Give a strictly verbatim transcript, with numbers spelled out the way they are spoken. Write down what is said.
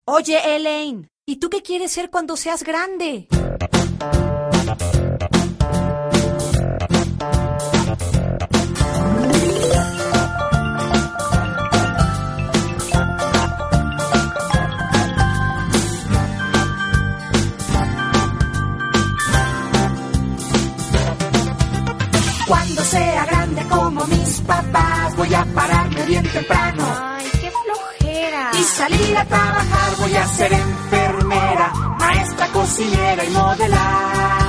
Oye, Elaine, ¿y tú qué quieres ser cuando seas grande? Cuando sea grande como mis papás, voy a pararme bien temprano. Ay, qué flojera. Y salir a trabajar, voy a ser enfermera, maestra, cocinera y modelar.